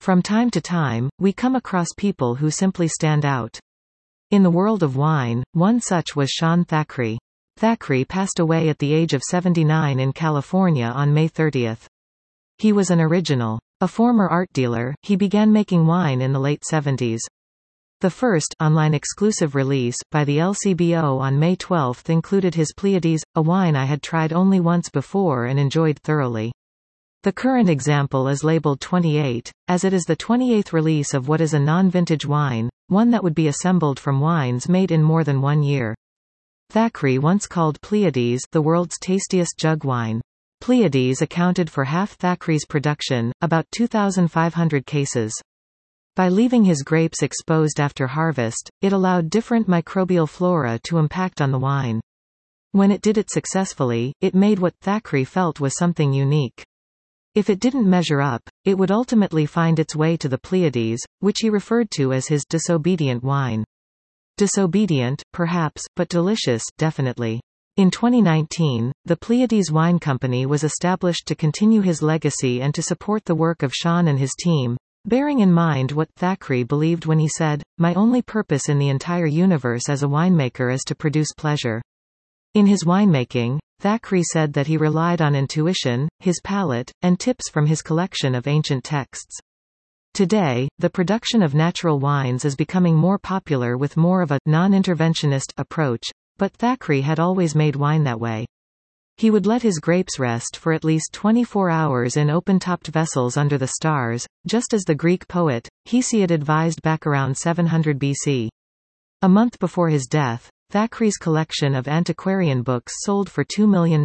From time to time, we come across people who simply stand out. In the world of wine, one such was Sean Thackeray. Thackeray passed away at the age of 79 in California on May 30. He was an original. A former art dealer, he began making wine in the late 70s. The first online exclusive release by the LCBO on May 12 included his Pleiades, a wine I had tried only once before and enjoyed thoroughly. The current example is labeled 28, as it is the 28th release of what is a non-vintage wine, one that would be assembled from wines made in more than 1 year. Thackeray once called Pleiades the world's tastiest jug wine. Pleiades accounted for half Thackeray's production, about 2,500 cases. By leaving his grapes exposed after harvest, it allowed different microbial flora to impact on the wine. When it did it successfully, it made what Thackeray felt was something unique. If it didn't measure up, it would ultimately find its way to the Pleiades, which he referred to as his disobedient wine. Disobedient, perhaps, but delicious, definitely. In 2019, the Pleiades Wine Company was established to continue his legacy and to support the work of Sean and his team, bearing in mind what Thackeray believed when he said, "My only purpose in the entire universe as a winemaker is to produce pleasure." In his winemaking, Thackeray said that he relied on intuition, his palate, and tips from his collection of ancient texts. Today, the production of natural wines is becoming more popular with more of a non-interventionist approach, but Thackeray had always made wine that way. He would let his grapes rest for at least 24 hours in open-topped vessels under the stars, just as the Greek poet Hesiod advised back around 700 BC. A month before his death, Thackeray's collection of antiquarian books sold for $2 million.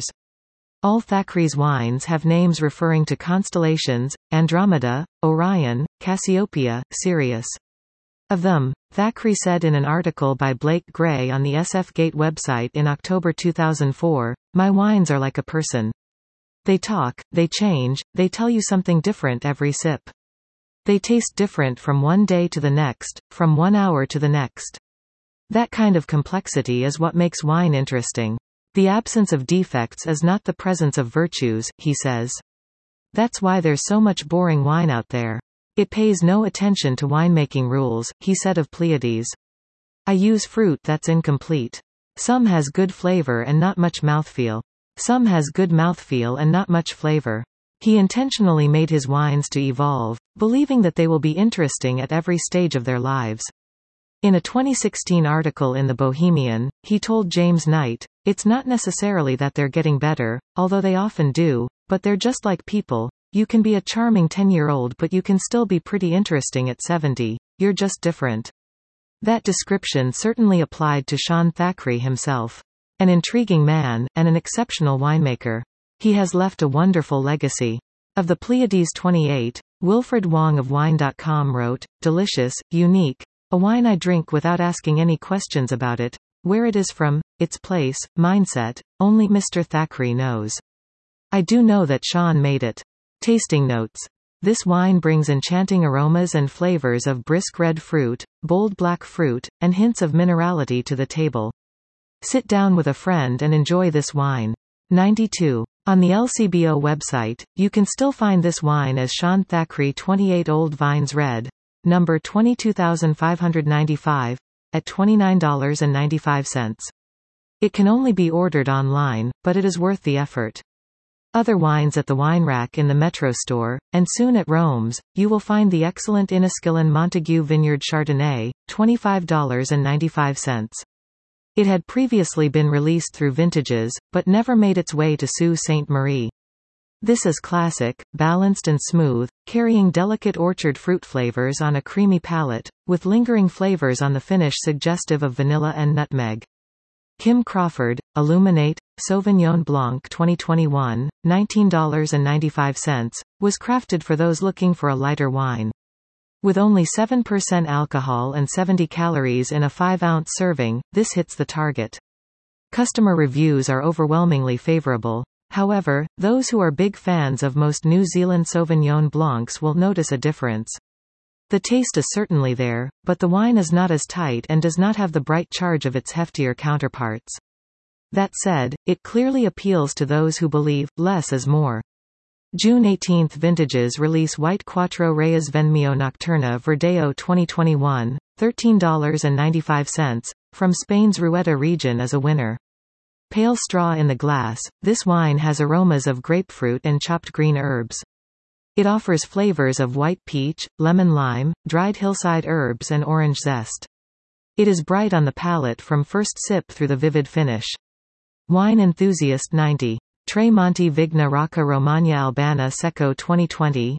All Thackeray's wines have names referring to constellations: Andromeda, Orion, Cassiopeia, Sirius. Of them, Thackeray said in an article by Blake Gray on the SF Gate website in October 2004, "My wines are like a person. They talk, they change, they tell you something different every sip. They taste different from one day to the next, from 1 hour to the next. That kind of complexity is what makes wine interesting. The absence of defects is not the presence of virtues," he says. That's why there's so much boring wine out there. It pays no attention to winemaking rules, he said of Pleiades. I use fruit that's incomplete. Some has good flavor and not much mouthfeel. Some has good mouthfeel and not much flavor. He intentionally made his wines to evolve, believing that they will be interesting at every stage of their lives. In a 2016 article in The Bohemian, he told James Knight, "It's not necessarily that they're getting better, although they often do, but they're just like people. You can be a charming 10-year-old but you can still be pretty interesting at 70, you're just different." That description certainly applied to Sean Thackeray himself. An intriguing man, and an exceptional winemaker. He has left a wonderful legacy. Of the Pleiades 28, Wilfred Wong of Wine.com wrote, "Delicious, unique, a wine I drink without asking any questions about it, where it is from, its place, mindset, only Mr. Thackeray knows. I do know that Sean made it." Tasting notes. This wine brings enchanting aromas and flavors of brisk red fruit, bold black fruit, and hints of minerality to the table. Sit down with a friend and enjoy this wine. 92. On the LCBO website, you can still find this wine as Sean Thackeray 28 Old Vines Red, number 22595, at $29.95. It can only be ordered online, but it is worth the effort. Other wines at the wine rack in the Metro store, and soon at Rome's, you will find the excellent Inniskillen Montague Vineyard Chardonnay, $25.95. It had previously been released through Vintages, but never made its way to Sault Ste. Marie. This is classic, balanced and smooth, carrying delicate orchard fruit flavors on a creamy palate, with lingering flavors on the finish suggestive of vanilla and nutmeg. Kim Crawford, Illuminate, Sauvignon Blanc 2021, $19.95, was crafted for those looking for a lighter wine. With only 7% alcohol and 70 calories in a 5-ounce serving, this hits the target. Customer reviews are overwhelmingly favorable. However, those who are big fans of most New Zealand Sauvignon Blancs will notice a difference. The taste is certainly there, but the wine is not as tight and does not have the bright charge of its heftier counterparts. That said, it clearly appeals to those who believe less is more. June 18 vintages release White Quattro Reyes Venmio Nocturna Verdeo 2021, $13.95, from Spain's Rueda region is a winner. Pale straw in the glass, this wine has aromas of grapefruit and chopped green herbs. It offers flavors of white peach, lemon lime, dried hillside herbs and orange zest. It is bright on the palate from first sip through the vivid finish. Wine Enthusiast 90. Tre Monti Vigna Rocca Romagna Albana Secco 2020,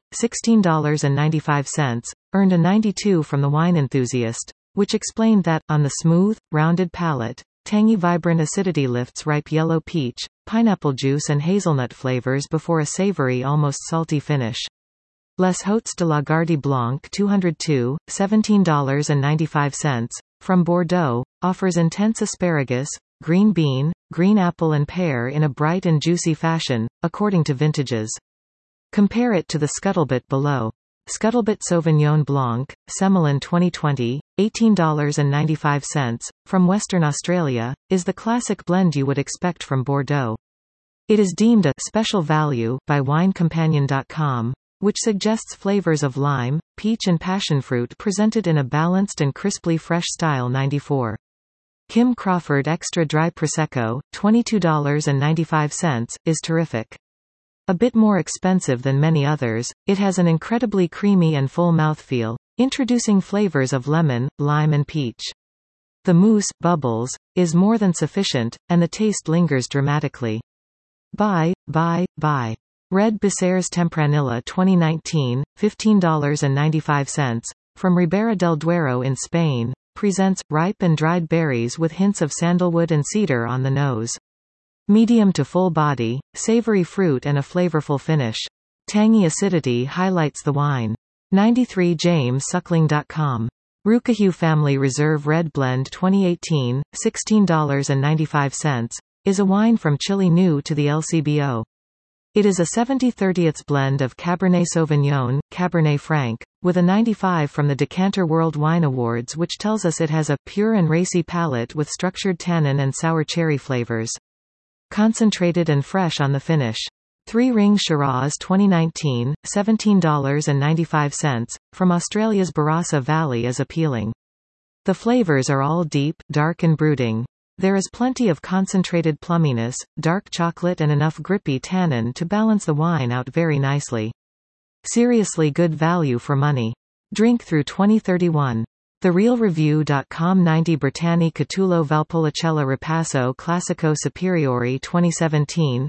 $16.95, earned a 92 from the Wine Enthusiast, which explained that, on the smooth, rounded palate, tangy vibrant acidity lifts ripe yellow peach, pineapple juice and hazelnut flavors before a savory almost salty finish. Les Hôtes de la Garde Blanc 202, $17.95, from Bordeaux, offers intense asparagus, green bean, green apple and pear in a bright and juicy fashion, according to vintages. Compare it to the Scuttlebutt below. Scuttlebutt Sauvignon Blanc, Semillon 2020, $18.95, from Western Australia, is the classic blend you would expect from Bordeaux. It is deemed a special value by WineCompanion.com, which suggests flavors of lime, peach and passionfruit presented in a balanced and crisply fresh style. 94. Kim Crawford Extra Dry Prosecco, $22.95, is terrific. A bit more expensive than many others, it has an incredibly creamy and full mouthfeel, introducing flavors of lemon, lime and peach. The mousse, bubbles, is more than sufficient, and the taste lingers dramatically. Buy. Red Beceres Tempranillo 2019, $15.95, from Ribera del Duero in Spain, presents ripe and dried berries with hints of sandalwood and cedar on the nose. Medium to full body, savory fruit and a flavorful finish. Tangy acidity highlights the wine. 93 JamesSuckling.com. Roukahue Family Reserve Red Blend 2018, $16.95, is a wine from Chile new to the LCBO. It is a 70/30ths blend of Cabernet Sauvignon, Cabernet Franc, with a 95 from the Decanter World Wine Awards, which tells us it has a pure and racy palate with structured tannin and sour cherry flavors. Concentrated and fresh on the finish. 3 Ring Shiraz 2019, $17.95, from Australia's Barossa Valley is appealing. The flavors are all deep, dark and brooding. There is plenty of concentrated plumminess, dark chocolate and enough grippy tannin to balance the wine out very nicely. Seriously good value for money. Drink through 2031. TheRealReview.com 90 Bertani Catullo Valpolicella Ripasso Classico Superiore 2017,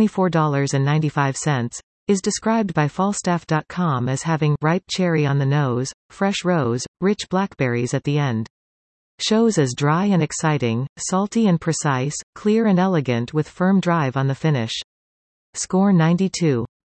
$24.95, is described by Falstaff.com as having ripe cherry on the nose, fresh rose, rich blackberries at the end. Shows as dry and exciting, salty and precise, clear and elegant with firm drive on the finish. Score 92.